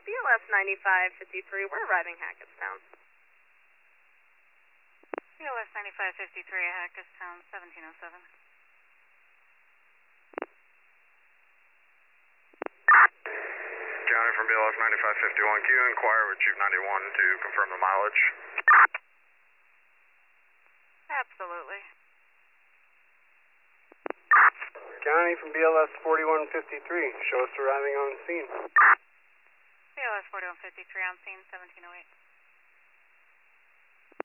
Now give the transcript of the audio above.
BLS 9553, we're arriving Hackettstown. BLS 9553 at Hackettstown, 1707. County from BLS 9551Q, inquire with Chief 91 to confirm the mileage. Absolutely. County from BLS 4153, show us arriving on scene. BLS 4153 on scene, 1708.